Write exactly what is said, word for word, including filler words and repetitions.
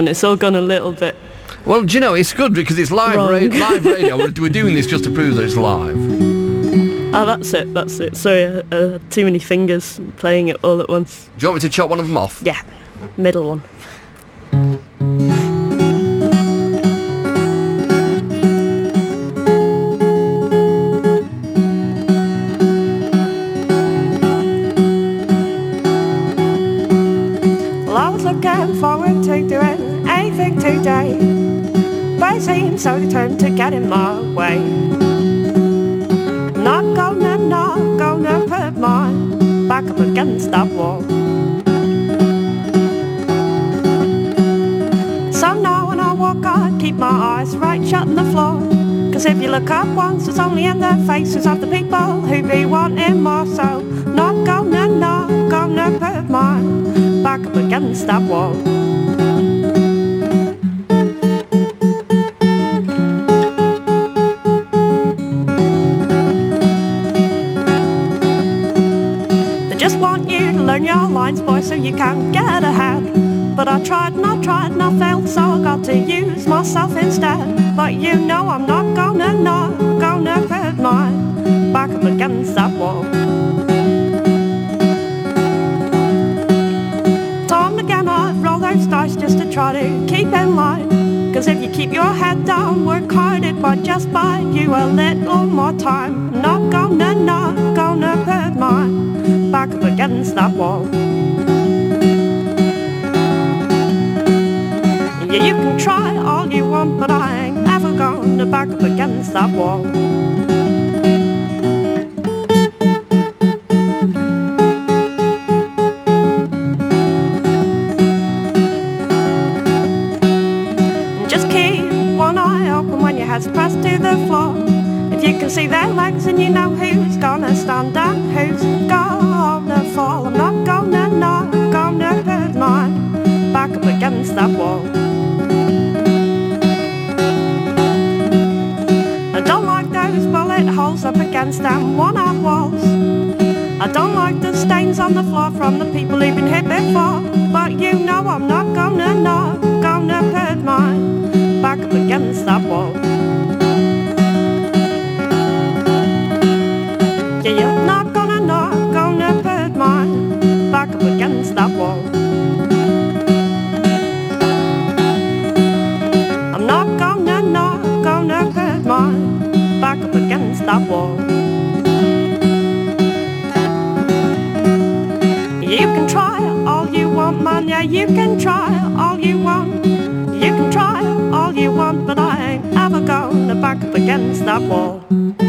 it's all gone a little bit. Well, do you know, it's good because it's live, ra- live radio. We're, we're doing this just to prove that it's live. Oh, that's it, that's it. Sorry, uh, uh, too many fingers playing it all at once. Do you want me to chop one of them off? Yeah, middle one. Well, I was looking forward to doing anything today, but it seems so determined to get in my way. Not gonna, not gonna put my back up against that wall. So now when I walk I keep my eyes right shut on the floor, cause if you look up once it's only in the faces of the people who be wanting more. So not gonna, not gonna put my back up against that wall. Want you to learn your lines, boy, so you can get ahead. But I tried and I tried and I failed, so I got to use myself instead. But you know I'm not gonna, not gonna put my back up against that wall. Time again I roll those dice just to try to keep in line, cause if you keep your head down, work hard, it might just buy you a little more time. I'm not gonna, not gonna put my back up against that wall. Yeah, you can try all you want, but I ain't ever gonna back up against that wall. Just keep one eye open when your head's pressed to the floor. If you can see their legs and you know who's gonna stand and who's gonna fall. I'm not gonna, not gonna put my back up against that wall. I don't like those bullet holes up against them one-off walls. I don't like the stains on the floor from the people who've been hit before. But you know I'm not gonna, not gonna put my back up against that wall. Yeah, you're not gonna, not gonna put my back up against that wall. I'm not gonna, not gonna put my back up against that wall. You can try all you want, man, yeah, you can try all you want. You can try all you want, but I ain't ever gonna back up against that wall.